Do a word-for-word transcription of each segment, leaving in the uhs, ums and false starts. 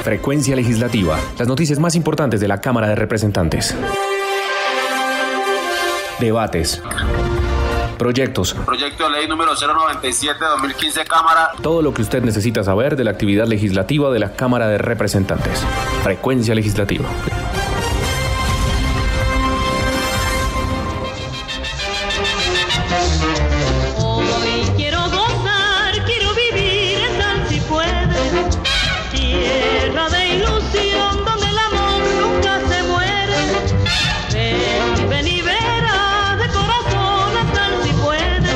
Frecuencia Legislativa. Las noticias más importantes de la Cámara de Representantes. Debates. Proyectos. Proyecto de ley número cero noventa y siete de dos mil quince, Cámara. Todo lo que usted necesita saber de la actividad legislativa de la Cámara de Representantes. Frecuencia Legislativa. Hoy quiero gozar, quiero vivir en Sal Si Puede, tierra de ilusión donde el amor nunca se muere. Ven, ven y verás de corazón a Sal Si Puede,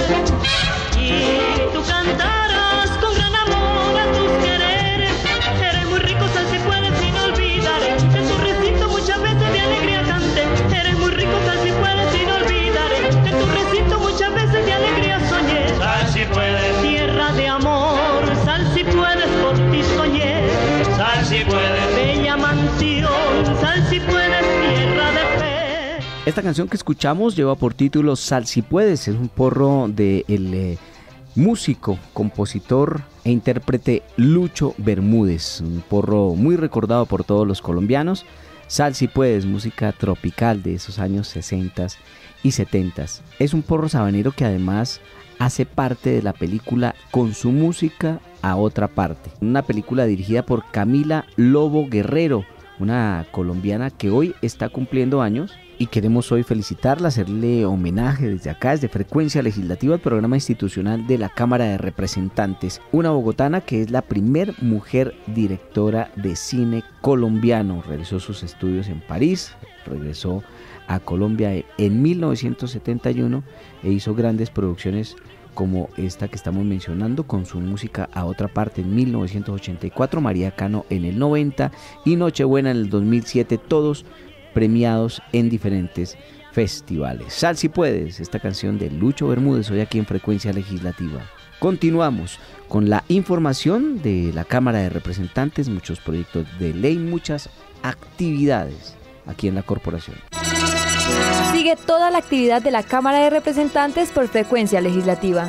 y tú cantarás con gran amor a tus quereres. Eres muy rico, Sal Si Puede, sin olvidar, en tu recinto muchas veces de alegría canté. Eres muy rico, Sal Si Puede, sin olvidar, en tu recinto muchas veces de alegría soñé. Sal Si Puede, Tierra de amor, Sal Si Puedes, por ti soñé. Sal Si Puede, Bella mansión, Sal Si Puedes, tierra de fe. Esta canción que escuchamos lleva por título Sal Si Puedes, es un porro del de eh, músico, compositor e intérprete Lucho Bermúdez, un porro muy recordado por todos los colombianos. Sal Si Puedes, música tropical de esos años sesenta y setenta. Es un porro sabanero que además hace parte de la película Con su música a otra parte, una película dirigida por Camila Lobo Guerrero, una colombiana que hoy está cumpliendo años y queremos hoy felicitarla, hacerle homenaje desde acá, desde Frecuencia Legislativa, el programa institucional de la Cámara de Representantes, una bogotana que es la primer mujer directora de cine colombiano. Realizó sus estudios en París, regresó a Colombia en mil novecientos setenta y uno e hizo grandes producciones como esta que estamos mencionando, Con su música a otra parte en mil novecientos ochenta y cuatro, María Cano en el noventa y Nochebuena en el dos mil siete, todos premiados en diferentes festivales. Sal Si Puedes, esta canción de Lucho Bermúdez, hoy aquí en Frecuencia Legislativa. Continuamos con la información de la Cámara de Representantes, muchos proyectos de ley, muchas actividades aquí en la corporación. Sigue toda la actividad de la Cámara de Representantes por Frecuencia Legislativa.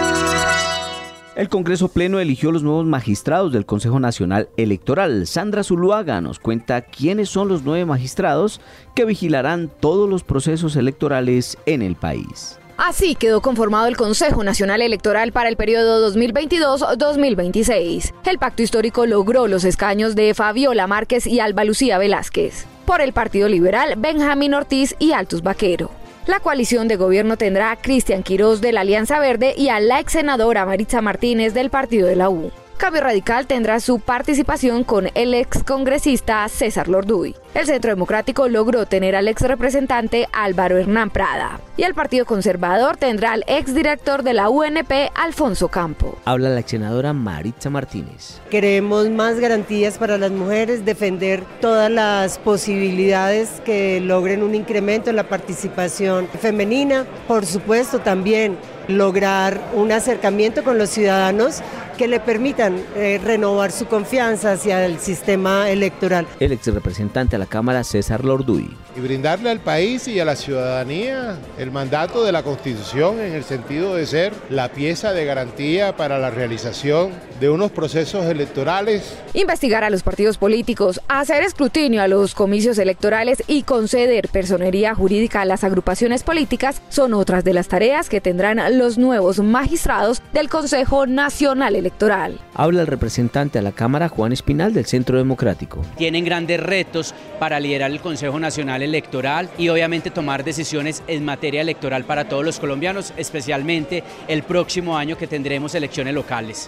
El Congreso Pleno eligió los nuevos magistrados del Consejo Nacional Electoral. Sandra Zuluaga nos cuenta quiénes son los nueve magistrados que vigilarán todos los procesos electorales en el país. Así quedó conformado el Consejo Nacional Electoral para el periodo dos mil veintidós a dos mil veintiséis. El pacto histórico logró los escaños de Fabiola Márquez y Alba Lucía Velázquez. Por el Partido Liberal, Benjamín Ortiz y Altus Vaquero. La coalición de gobierno tendrá a Cristian Quirós de la Alianza Verde y a la ex senadora Maritza Martínez del Partido de la U. Cambio Radical tendrá su participación con el ex congresista César Lorduy. El Centro Democrático logró tener al ex representante Álvaro Hernán Prada. Y el Partido Conservador tendrá al ex director de la U N P, Alfonso Campo. Habla la ex senadora Maritza Martínez. Queremos más garantías para las mujeres, defender todas las posibilidades que logren un incremento en la participación femenina. Por supuesto, también lograr un acercamiento con los ciudadanos que le permitan eh, renovar su confianza hacia el sistema electoral. El ex representante a la Cámara, César Lorduy. Y brindarle al país y a la ciudadanía el mandato de la Constitución en el sentido de ser la pieza de garantía para la realización de unos procesos electorales. Investigar a los partidos políticos, hacer escrutinio a los comicios electorales y conceder personería jurídica a las agrupaciones políticas son otras de las tareas que tendrán los nuevos magistrados del Consejo Nacional Electoral. Habla el representante a la Cámara, Juan Espinal, del Centro Democrático. Tienen grandes retos para liderar el Consejo Nacional Electoral y obviamente tomar decisiones en materia electoral para todos los colombianos, especialmente el próximo año que tendremos elecciones locales.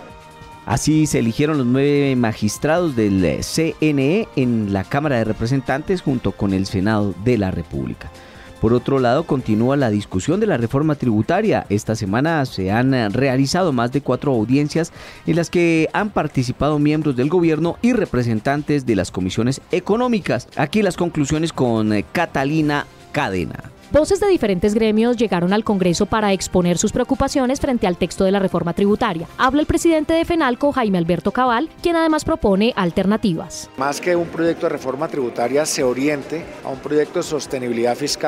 Así se eligieron los nueve magistrados del C N E en la Cámara de Representantes junto con el Senado de la República. Por otro lado, continúa la discusión de la reforma tributaria. Esta semana se han realizado más de cuatro audiencias en las que han participado miembros del gobierno y representantes de las comisiones económicas. Aquí las conclusiones con Catalina Cadena. Voces de diferentes gremios llegaron al Congreso para exponer sus preocupaciones frente al texto de la reforma tributaria. Habla el presidente de FENALCO, Jaime Alberto Cabal, quien además propone alternativas. Más que un proyecto de reforma tributaria se oriente a un proyecto de sostenibilidad fiscal,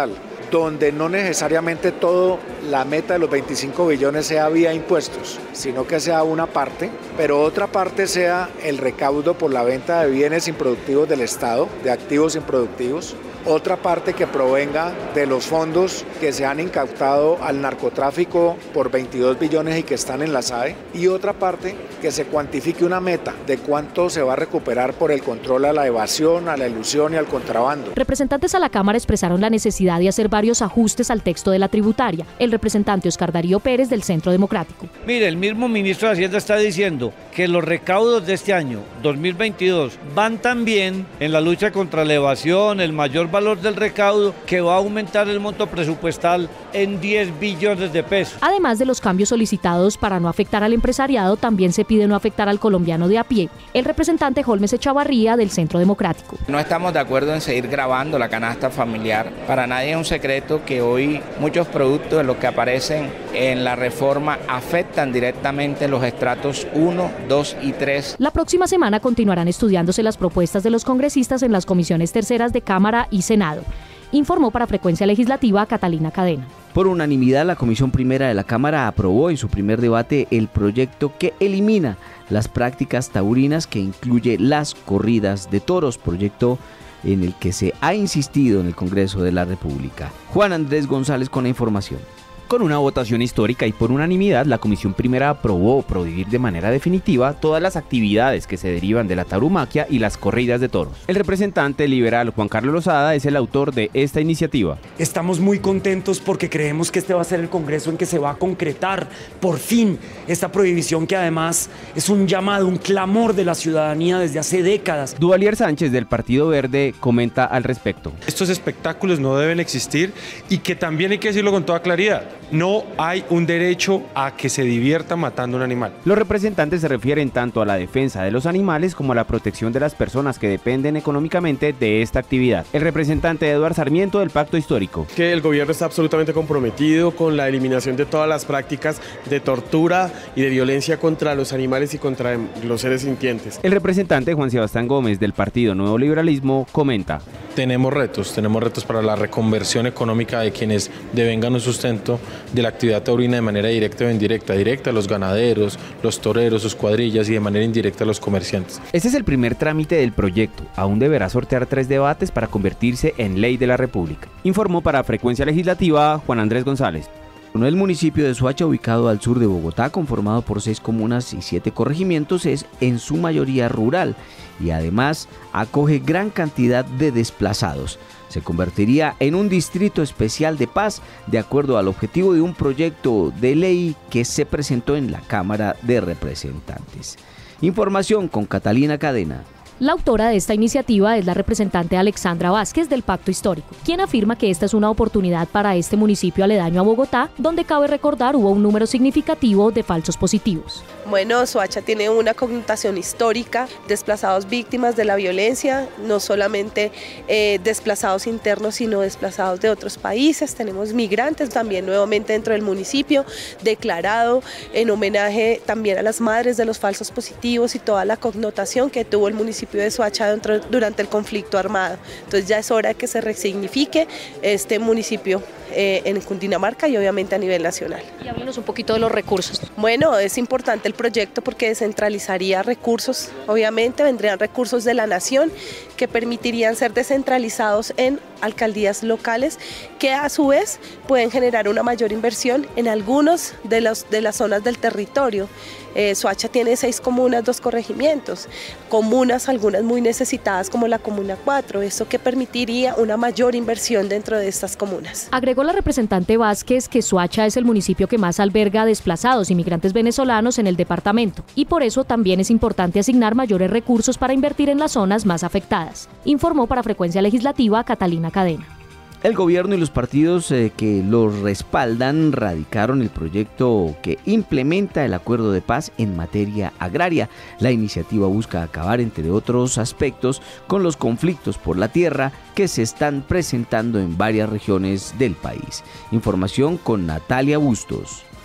donde no necesariamente todo la meta de los veinticinco billones sea vía impuestos, sino que sea una parte, pero otra parte sea el recaudo por la venta de bienes improductivos del Estado, de activos improductivos. Otra parte que provenga de los fondos que se han incautado al narcotráfico por veintidós billones y que están en la S A E. Y otra parte que se cuantifique una meta de cuánto se va a recuperar por el control a la evasión, a la elusión y al contrabando. Representantes a la Cámara expresaron la necesidad de hacer varios ajustes al texto de la tributaria. El representante Oscar Darío Pérez del Centro Democrático. Mire, el mismo ministro de Hacienda está diciendo que los recaudos de este año, dos mil veintidós, van también en la lucha contra la evasión, el mayor valor del recaudo, que va a aumentar el monto presupuestal en diez billones de pesos. Además de los cambios solicitados para no afectar al empresariado, también se pide no afectar al colombiano de a pie. El representante Holmes Echavarría del Centro Democrático. No estamos de acuerdo en seguir grabando la canasta familiar. Para nadie es un secreto que hoy muchos productos de los que aparecen en la reforma afectan directamente los estratos uno, dos y tres. La próxima semana continuarán estudiándose las propuestas de los congresistas en las comisiones terceras de Cámara y Senado. Informó para Frecuencia Legislativa Catalina Cadena. Por unanimidad, la Comisión Primera de la Cámara aprobó en su primer debate el proyecto que elimina las prácticas taurinas, que incluye las corridas de toros, proyecto en el que se ha insistido en el Congreso de la República. Juan Andrés González con la información. Con una votación histórica y por unanimidad, la Comisión Primera aprobó prohibir de manera definitiva todas las actividades que se derivan de la tauromaquia y las corridas de toros. El representante liberal Juan Carlos Lozada es el autor de esta iniciativa. Estamos muy contentos porque creemos que este va a ser el Congreso en que se va a concretar por fin esta prohibición, que además es un llamado, un clamor de la ciudadanía desde hace décadas. Duvalier Sánchez del Partido Verde comenta al respecto. Estos espectáculos no deben existir y que también hay que decirlo con toda claridad. No hay un derecho a que se divierta matando un animal. Los representantes se refieren tanto a la defensa de los animales como a la protección de las personas que dependen económicamente de esta actividad. El representante Eduardo Sarmiento del Pacto Histórico. Que el gobierno está absolutamente comprometido con la eliminación de todas las prácticas de tortura y de violencia contra los animales y contra los seres sintientes. El representante Juan Sebastián Gómez del Partido Nuevo Liberalismo comenta. Tenemos retos, tenemos retos para la reconversión económica de quienes devengan un sustento de la actividad taurina de manera directa o indirecta, directa a los ganaderos, los toreros, sus cuadrillas, y de manera indirecta a los comerciantes. Este es el primer trámite del proyecto. Aún deberá sortear tres debates para convertirse en ley de la República. Informó para Frecuencia Legislativa Juan Andrés González. El municipio de Soacha, ubicado al sur de Bogotá, conformado por seis comunas y siete corregimientos, es en su mayoría rural y además acoge gran cantidad de desplazados. Se convertiría en un distrito especial de paz, de acuerdo al objetivo de un proyecto de ley que se presentó en la Cámara de Representantes. Información con Catalina Cadena. La autora de esta iniciativa es la representante Alexandra Vázquez del Pacto Histórico, quien afirma que esta es una oportunidad para este municipio aledaño a Bogotá, donde cabe recordar hubo un número significativo de falsos positivos. Bueno, Soacha tiene una connotación histórica, desplazados víctimas de la violencia, no solamente eh, desplazados internos, sino desplazados de otros países. Tenemos migrantes también nuevamente dentro del municipio, declarado en homenaje también a las madres de los falsos positivos y toda la connotación que tuvo el municipio de Soacha dentro, durante el conflicto armado. Entonces ya es hora que se resignifique este municipio eh, en Cundinamarca y obviamente a nivel nacional. Y háblenos un poquito de los recursos. Bueno, es importante el proyecto porque descentralizaría recursos, obviamente vendrían recursos de la nación que permitirían ser descentralizados en alcaldías locales, que a su vez pueden generar una mayor inversión en algunos de, los, de las zonas del territorio. Eh, Soacha tiene seis comunas, dos corregimientos, comunas algunas muy necesitadas como la Comuna cuatro, eso que permitiría una mayor inversión dentro de estas comunas. Agregó la representante Vázquez que Soacha es el municipio que más alberga desplazados inmigrantes venezolanos en el departamento y por eso también es importante asignar mayores recursos para invertir en las zonas más afectadas. Informó para Frecuencia Legislativa Catalina Cadena. El gobierno y los partidos eh, que los respaldan radicaron el proyecto que implementa el acuerdo de paz en materia agraria. La iniciativa busca acabar, entre otros aspectos, con los conflictos por la tierra que se están presentando en varias regiones del país. Información con Natalia Bustos.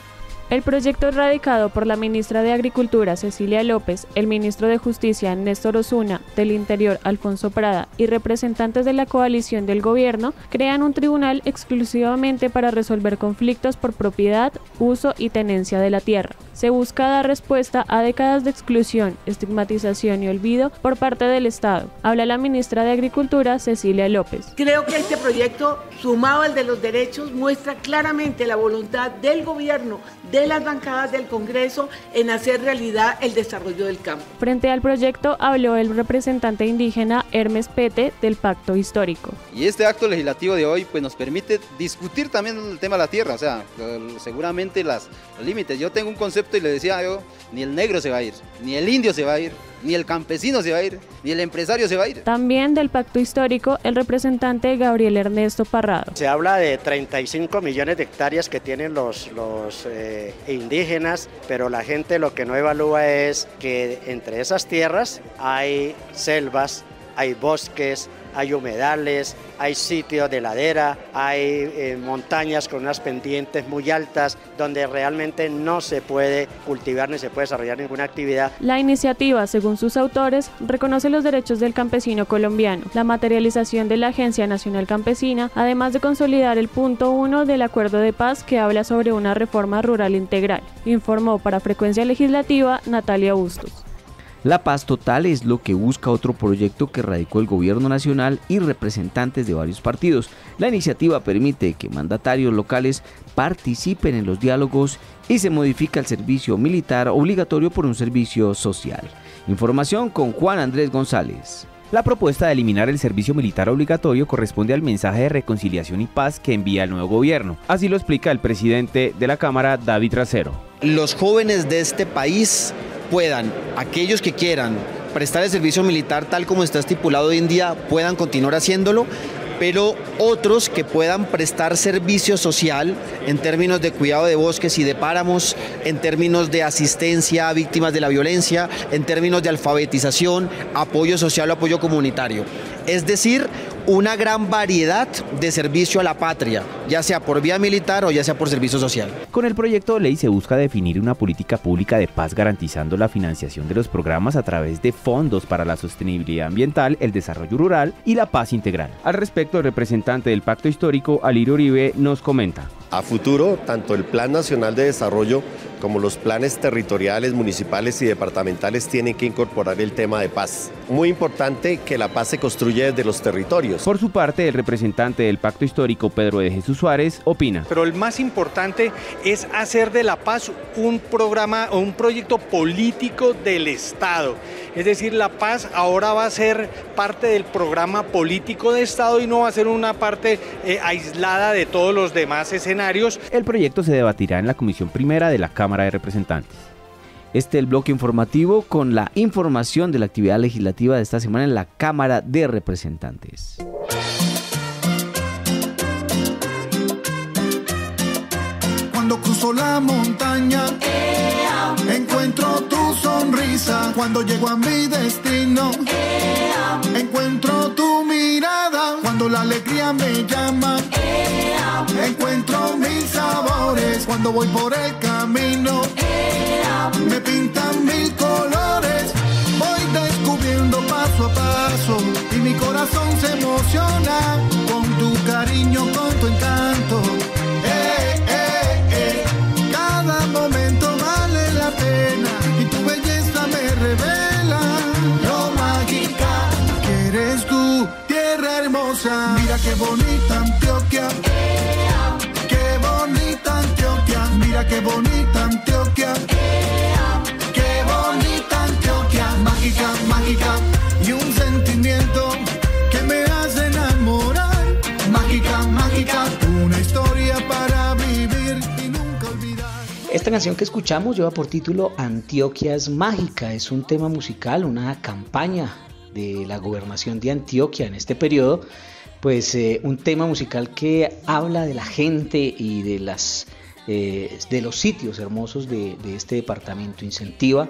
El proyecto es radicado por la ministra de Agricultura, Cecilia López, el ministro de Justicia, Néstor Osuna, del Interior, Alfonso Prada, y representantes de la coalición del gobierno, crean un tribunal exclusivamente para resolver conflictos por propiedad, uso y tenencia de la tierra. Se busca dar respuesta a décadas de exclusión, estigmatización y olvido por parte del Estado. Habla la ministra de Agricultura, Cecilia López. Creo que este proyecto, sumado al de los derechos, muestra claramente la voluntad del gobierno, de las bancadas del Congreso, en hacer realidad el desarrollo del campo. Frente al proyecto habló el representante indígena Hermes Pete del Pacto Histórico. Y este acto legislativo de hoy pues, nos permite discutir también el tema de la tierra, o sea, seguramente las, los límites. Yo tengo un concepto y le decía yo, ni el negro se va a ir, ni el indio se va a ir, ni el campesino se va a ir, ni el empresario se va a ir. También del Pacto Histórico, el representante Gabriel Ernesto Parrado. Se habla de treinta y cinco millones de hectáreas que tienen los, los eh, indígenas, pero la gente lo que no evalúa es que entre esas tierras hay selvas, hay bosques, hay humedales, hay sitios de ladera, hay eh, montañas con unas pendientes muy altas donde realmente no se puede cultivar ni se puede desarrollar ninguna actividad. La iniciativa, según sus autores, reconoce los derechos del campesino colombiano, la materialización de la Agencia Nacional Campesina, además de consolidar el punto uno del Acuerdo de Paz que habla sobre una reforma rural integral, informó para Frecuencia Legislativa Natalia Bustos. La paz total es lo que busca otro proyecto que radicó el gobierno nacional y representantes de varios partidos. La iniciativa permite que mandatarios locales participen en los diálogos y se modifica el servicio militar obligatorio por un servicio social. Información con Juan Andrés González. La propuesta de eliminar el servicio militar obligatorio corresponde al mensaje de reconciliación y paz que envía el nuevo gobierno. Así lo explica el presidente de la Cámara, David Racero. Los jóvenes de este país puedan, aquellos que quieran prestar el servicio militar tal como está estipulado hoy en día, puedan continuar haciéndolo, pero otros que puedan prestar servicio social en términos de cuidado de bosques y de páramos, en términos de asistencia a víctimas de la violencia, en términos de alfabetización, apoyo social o apoyo comunitario. Es decir, una gran variedad de servicio a la patria, ya sea por vía militar o ya sea por servicio social. Con el proyecto de ley se busca definir una política pública de paz garantizando la financiación de los programas a través de fondos para la sostenibilidad ambiental, el desarrollo rural y la paz integral. Al respecto, el representante del Pacto Histórico, Alirio Uribe, nos comenta. A futuro, tanto el Plan Nacional de Desarrollo como los planes territoriales, municipales y departamentales tienen que incorporar el tema de paz. Muy importante que la paz se construya desde los territorios. Por su parte, el representante del Pacto Histórico, Pedro de Jesús Suárez, opina. Pero el más importante es hacer de la paz un programa o un proyecto político del Estado. Es decir, la paz ahora va a ser parte del programa político de Estado y no va a ser una parte eh, aislada de todos los demás escenarios. El proyecto se debatirá en la Comisión Primera de la Cámara de Representantes. Este es el bloque informativo con la información de la actividad legislativa de esta semana en la Cámara de Representantes. Cuando cruzo la montaña, ea, encuentro tu sonrisa. Cuando llego a mi destino, ea, encuentro tu mirada. Cuando la alegría me llama, ea, encuentro mil sabores. Cuando voy por el camino, ea, me pintan mil colores. Voy descubriendo paso a paso y mi corazón se emociona con tu cariño, con tu encanto. Eh, eh, eh. Cada momento vale la pena y tu belleza me revela lo mágica que eres tú, tierra hermosa. Mira qué bonita Antioquia, qué bonita Antioquia. Mira qué bonita Antioquia, qué bonita Antioquia. Mágica, mágica y un sentimiento que me hace enamorar. Mágica, mágica, una historia para vivir y nunca olvidar. Esta canción que escuchamos lleva por título Antioquia es mágica. Es un tema musical, una campaña de la gobernación de Antioquia en este periodo. Pues eh, un tema musical que habla de la gente y de, las, eh, de los sitios hermosos de, de este departamento. Incentiva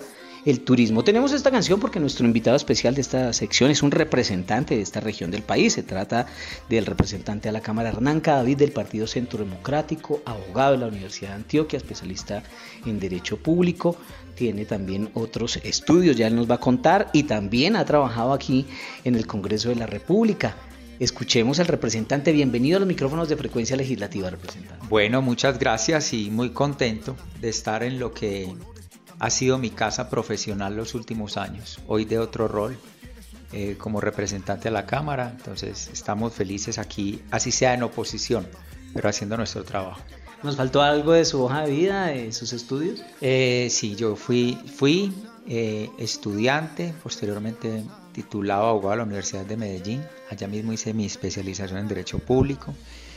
el turismo. Tenemos esta canción porque nuestro invitado especial de esta sección es un representante de esta región del país. Se trata del representante a la Cámara Hernán Cadavid del Partido Centro Democrático, abogado de la Universidad de Antioquia, especialista en Derecho Público. Tiene también otros estudios, ya él nos va a contar, y también ha trabajado aquí en el Congreso de la República. Escuchemos al representante. Bienvenido a los micrófonos de Frecuencia Legislativa, representante. Bueno, muchas gracias y muy contento de estar en lo que ha sido mi casa profesional los últimos años. Hoy de otro rol, eh, como representante de la Cámara, entonces estamos felices aquí, así sea en oposición, pero haciendo nuestro trabajo. ¿Nos faltó algo de su hoja de vida, de sus estudios? Eh, sí, yo fui, fui eh, estudiante, posteriormente titulado abogado de la Universidad de Medellín. Allá mismo hice mi especialización en Derecho Público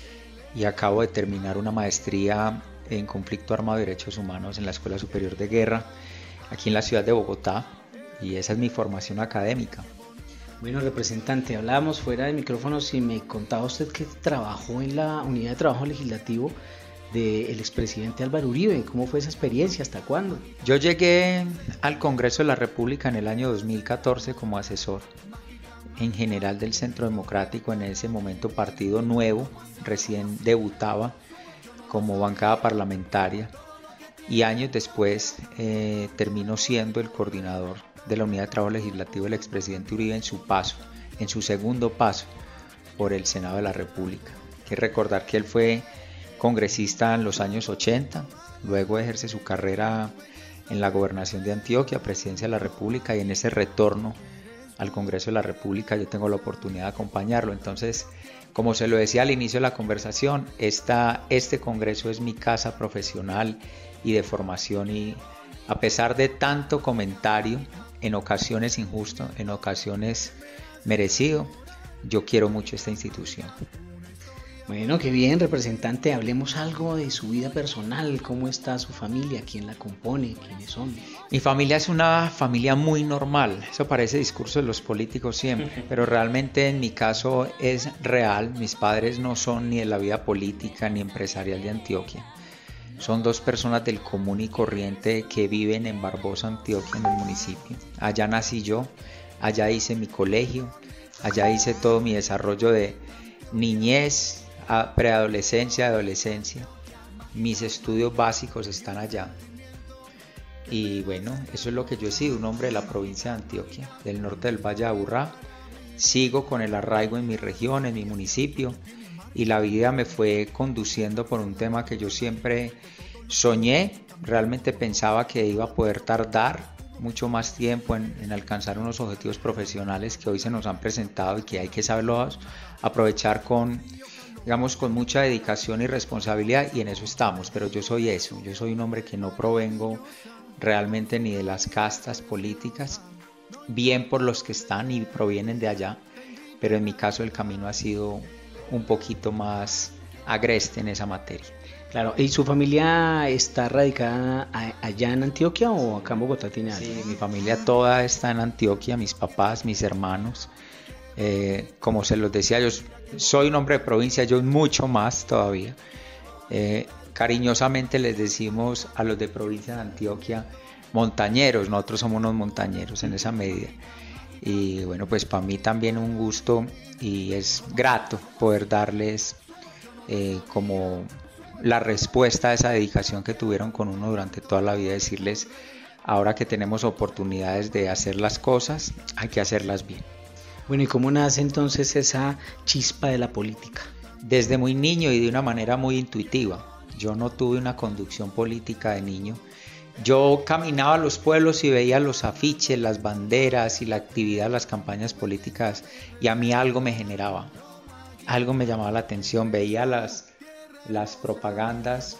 y acabo de terminar una maestría en Conflicto Armado y Derechos Humanos en la Escuela Superior de Guerra, aquí en la ciudad de Bogotá, y esa es mi formación académica. Bueno, representante, hablábamos fuera de micrófonos y me contaba usted que trabajó en la unidad de trabajo legislativo del expresidente Álvaro Uribe. ¿Cómo fue esa experiencia? ¿Hasta cuándo? Yo llegué al Congreso de la República en el año dos mil catorce como asesor en general del Centro Democrático, en ese momento partido nuevo, recién debutaba como bancada parlamentaria, y años después eh, terminó siendo el coordinador de la unidad de trabajo legislativo del expresidente Uribe en su paso, en su segundo paso por el Senado de la República. Hay que recordar que él fue congresista en los años ochenta, luego ejerce su carrera en la gobernación de Antioquia, presidencia de la República, y en ese retorno al Congreso de la República yo tengo la oportunidad de acompañarlo. Entonces, como se lo decía al inicio de la conversación, esta, este Congreso es mi casa profesional y de formación, y a pesar de tanto comentario, en ocasiones injusto, en ocasiones merecido, yo quiero mucho esta institución. Bueno, qué bien, representante. Hablemos algo de su vida personal. ¿Cómo está su familia? ¿Quién la compone? ¿Quiénes son? Mi familia es una familia muy normal. Eso parece discurso de los políticos siempre, pero realmente en mi caso es real. Mis padres no son ni de la vida política ni empresarial de Antioquia. Son dos personas del común y corriente que viven en Barbosa, Antioquia, en el municipio. Allá nací yo, allá hice mi colegio, allá hice todo mi desarrollo de niñez, a preadolescencia, adolescencia. Mis estudios básicos están allá. Y bueno, eso es lo que yo he sido, un hombre de la provincia de Antioquia, del norte del Valle de Aburrá. Sigo con el arraigo en mi región, en mi municipio, y la vida me fue conduciendo por un tema que yo siempre soñé. Realmente pensaba que iba a poder tardar mucho más tiempo en, en alcanzar unos objetivos profesionales que hoy se nos han presentado y que hay que saberlos aprovechar con, digamos, con mucha dedicación y responsabilidad, y en eso estamos. Pero yo soy eso, yo soy un hombre que no provengo realmente ni de las castas políticas, bien por los que están y provienen de allá, pero en mi caso el camino ha sido un poquito más agreste en esa materia. Claro, ¿y su familia está radicada allá en Antioquia o acá en Bogotá tiene algo? Sí, mi familia toda está en Antioquia, mis papás, mis hermanos. Eh, como se los decía, yo soy un hombre de provincia, yo mucho más todavía. Eh, cariñosamente les decimos a los de provincia de Antioquia montañeros, nosotros somos unos montañeros en esa medida. Y bueno, pues para mí también un gusto y es grato poder darles eh, como la respuesta a esa dedicación que tuvieron con uno durante toda la vida, decirles, ahora que tenemos oportunidades de hacer las cosas, hay que hacerlas bien. Bueno, ¿y cómo nace entonces esa chispa de la política? Desde muy niño y de una manera muy intuitiva. Yo no tuve una conducción política de niño. Yo caminaba a los pueblos y veía los afiches, las banderas y la actividad, las campañas políticas, y a mí algo me generaba, algo me llamaba la atención. Veía las, las propagandas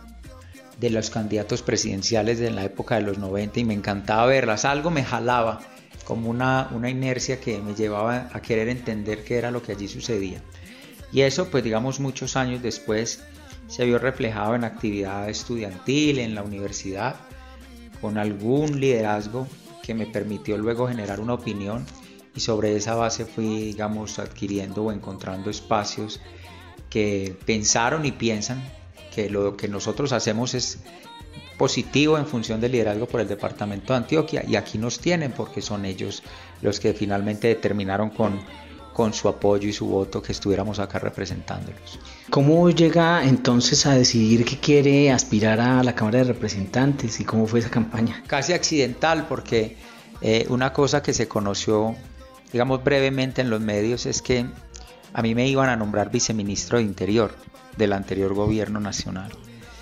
de los candidatos presidenciales de la época de los noventa y me encantaba verlas, algo me jalaba, como una, una inercia que me llevaba a querer entender qué era lo que allí sucedía. Y eso, pues digamos, muchos años después se vio reflejado en actividad estudiantil, en la universidad, con algún liderazgo que me permitió luego generar una opinión, y sobre esa base fui, digamos, adquiriendo o encontrando espacios que pensaron y piensan que lo que nosotros hacemos es positivo en función del liderazgo por el departamento de Antioquia, y aquí nos tienen porque son ellos los que finalmente determinaron con, con su apoyo y su voto que estuviéramos acá representándolos. ¿Cómo llega entonces a decidir que quiere aspirar a la Cámara de Representantes y cómo fue esa campaña? Casi accidental, porque eh, una cosa que se conoció, digamos brevemente en los medios, es que a mí me iban a nombrar viceministro de Interior del anterior gobierno nacional.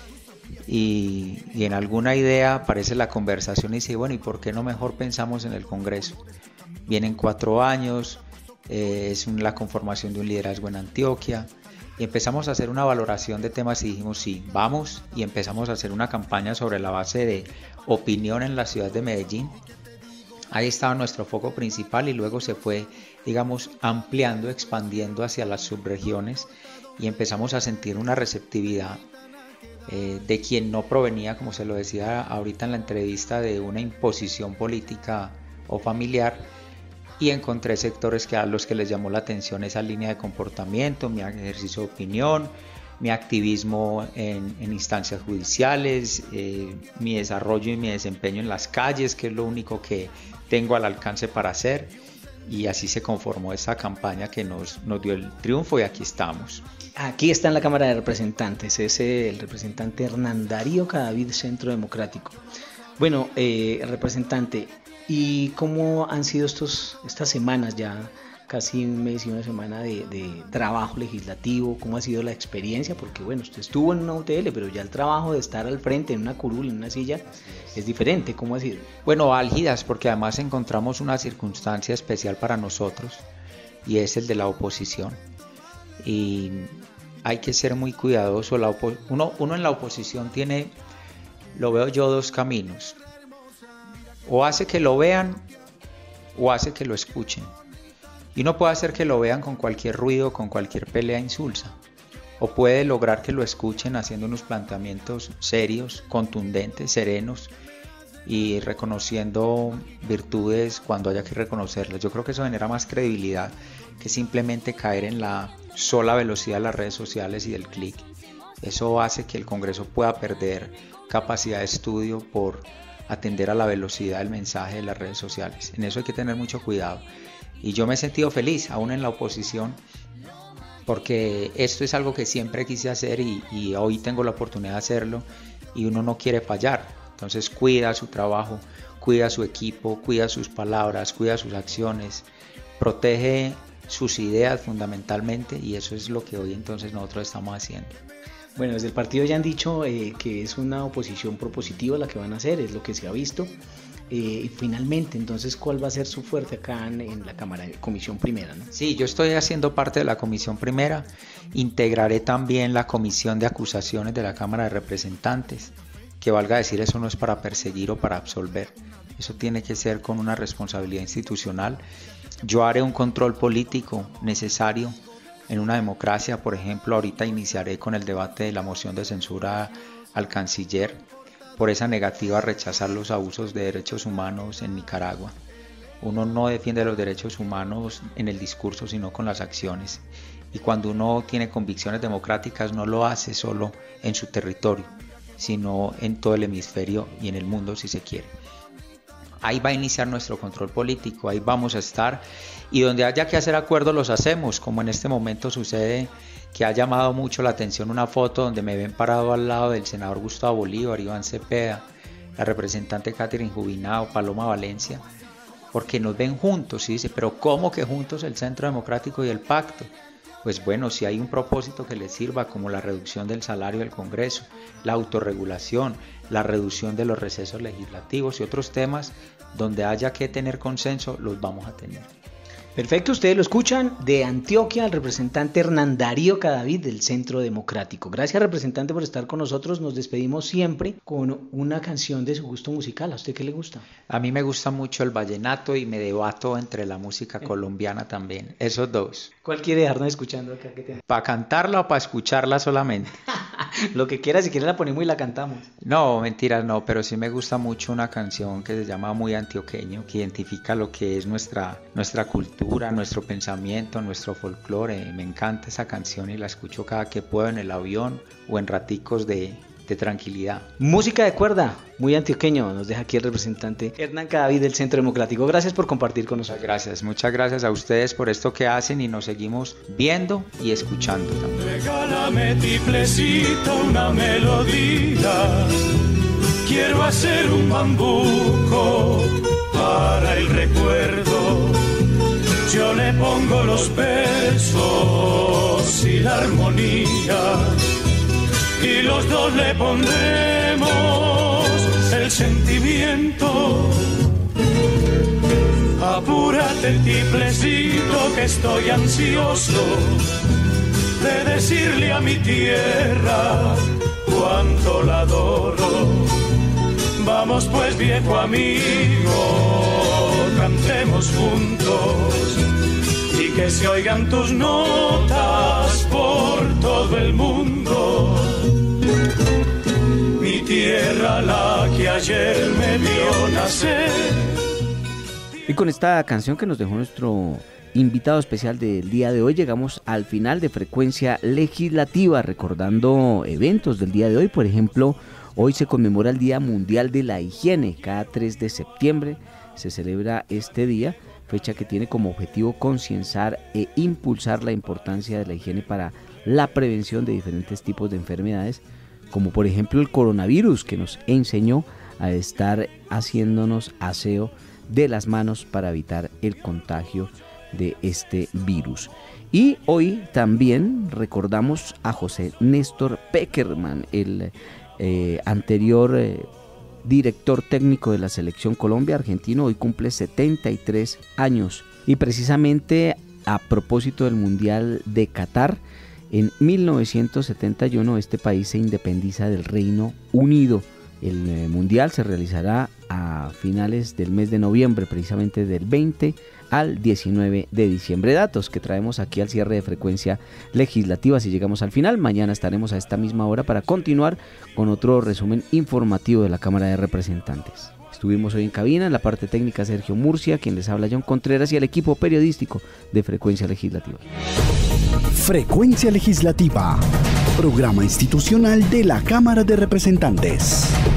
Y, y en alguna idea aparece la conversación y dice, bueno, ¿y por qué no mejor pensamos en el Congreso? Vienen cuatro años, eh, es un, la conformación de un liderazgo en Antioquia, y empezamos a hacer una valoración de temas y dijimos, sí, vamos, y empezamos a hacer una campaña sobre la base de opinión en la ciudad de Medellín. Ahí estaba nuestro foco principal y luego se fue, digamos, ampliando, expandiendo hacia las subregiones y empezamos a sentir una receptividad eh, de quien no provenía, como se lo decía ahorita en la entrevista, de una imposición política o familiar, y encontré sectores que a los que les llamó la atención esa línea de comportamiento, mi ejercicio de opinión, mi activismo en, en instancias judiciales, eh, mi desarrollo y mi desempeño en las calles, que es lo único que tengo al alcance para hacer, y así se conformó esa campaña que nos, nos dio el triunfo, y aquí estamos. Aquí está en la Cámara de Representantes, es el representante Hernán Darío Cadavid, Centro Democrático. Bueno, eh, representante, ¿y cómo han sido estos, estas semanas ya? Casi un mes y una semana de, de trabajo legislativo. ¿Cómo ha sido la experiencia? Porque bueno, usted estuvo en una U T L, pero ya el trabajo de estar al frente en una curul, en una silla, es diferente. ¿Cómo ha sido? Bueno, álgidas, porque además encontramos una circunstancia especial para nosotros, y es el de la oposición. Y hay que ser muy cuidadoso. La opo- uno, uno en la oposición tiene, lo veo yo, dos caminos. O hace que lo vean, o hace que lo escuchen. Y uno puede hacer que lo vean con cualquier ruido, con cualquier pelea insulsa, o puede lograr que lo escuchen haciendo unos planteamientos serios, contundentes, serenos, y reconociendo virtudes cuando haya que reconocerlas. Yo creo que eso genera más credibilidad que simplemente caer en la sola velocidad de las redes sociales y del clic. Eso hace que el Congreso pueda perder capacidad de estudio por atender a la velocidad del mensaje de las redes sociales. En eso hay que tener mucho cuidado. Y yo me he sentido feliz, aún en la oposición, porque esto es algo que siempre quise hacer y, y hoy tengo la oportunidad de hacerlo, y uno no quiere fallar. Entonces cuida su trabajo, cuida su equipo, cuida sus palabras, cuida sus acciones, protege sus ideas fundamentalmente, y eso es lo que hoy entonces nosotros estamos haciendo. Bueno, desde el partido ya han dicho eh, que es una oposición propositiva la que van a hacer, es lo que se ha visto. Eh, y finalmente, entonces, ¿cuál va a ser su fuerte acá en, en la Cámara de Comisión Primera, ¿no? Sí, yo estoy haciendo parte de la Comisión Primera, integraré también la Comisión de Acusaciones de la Cámara de Representantes, que valga decir, eso no es para perseguir o para absolver, eso tiene que ser con una responsabilidad institucional. Yo haré un control político necesario en una democracia. Por ejemplo, ahorita iniciaré con el debate de la moción de censura al canciller por esa negativa a rechazar los abusos de derechos humanos en Nicaragua. Uno no defiende los derechos humanos en el discurso, sino con las acciones. Y cuando uno tiene convicciones democráticas, no lo hace solo en su territorio, sino en todo el hemisferio y en el mundo, si se quiere. Ahí va a iniciar nuestro control político, ahí vamos a estar, y donde haya que hacer acuerdos los hacemos, como en este momento sucede, que ha llamado mucho la atención una foto donde me ven parado al lado del senador Gustavo Bolívar, Iván Cepeda, la representante Catherine Jubinao, Paloma Valencia, porque nos ven juntos, y dice, pero ¿cómo que juntos el Centro Democrático y el Pacto? Pues bueno, si hay un propósito que les sirva, como la reducción del salario del Congreso, la autorregulación, la reducción de los recesos legislativos y otros temas donde haya que tener consenso, los vamos a tener. Perfecto, ustedes lo escuchan, de Antioquia, el representante Hernán Darío Cadavid del Centro Democrático. Gracias, representante, por estar con nosotros. Nos despedimos siempre con una canción de su gusto musical. ¿A usted qué le gusta? A mí me gusta mucho el vallenato y me debato entre la música colombiana también, esos dos. ¿Cuál quiere dejarnos escuchando acá? ¿Para cantarla o para escucharla solamente? Lo que quiera, si quiere la ponemos y la cantamos. No, mentiras, no, pero sí me gusta mucho una canción que se llama Muy Antioqueño, que identifica lo que es nuestra, nuestra cultura, nuestro pensamiento, nuestro folclore. Me encanta esa canción y la escucho cada que puedo en el avión o en raticos de, de tranquilidad. Música de cuerda, muy antioqueño, nos deja aquí el representante Hernán Cadavid del Centro Democrático. Gracias por compartir con nosotros. Muchas gracias, muchas gracias a ustedes por esto que hacen y nos seguimos viendo y escuchando también. Regálame, tiplecito, una melodía. Quiero hacer un bambuco para el recuerdo. Yo le pongo los versos y la armonía, y los dos le pondremos el sentimiento. Apúrate, tiplecito, que estoy ansioso de decirle a mi tierra cuánto la adoro. Vamos pues, viejo amigo, cantemos juntos y que se oigan tus notas por todo el mundo. Mi tierra, la que ayer me vio nacer. Y con esta canción que nos dejó nuestro invitado especial del día de hoy, llegamos al final de Frecuencia Legislativa, recordando eventos del día de hoy. Por ejemplo, hoy se conmemora el Día Mundial de la Higiene. Cada tres de septiembre se celebra este día, fecha que tiene como objetivo concienciar e impulsar la importancia de la higiene para la prevención de diferentes tipos de enfermedades, como por ejemplo el coronavirus, que nos enseñó a estar haciéndonos aseo de las manos para evitar el contagio de este virus. Y hoy también recordamos a José Néstor Pekerman, el eh, anterior eh, director técnico de la Selección Colombia argentino. Hoy cumple setenta y tres años, y precisamente a propósito del Mundial de Qatar, en mil novecientos setenta y uno este país se independiza del Reino Unido. El eh, Mundial se realizará a finales del mes de noviembre, precisamente del veinte al diecinueve de diciembre. Datos que traemos aquí al cierre de Frecuencia Legislativa. Si llegamos al final, mañana estaremos a esta misma hora para continuar con otro resumen informativo de la Cámara de Representantes. Estuvimos hoy en cabina, en la parte técnica Sergio Murcia, quien les habla John Contreras, y el equipo periodístico de Frecuencia Legislativa. Frecuencia Legislativa, programa institucional de la Cámara de Representantes.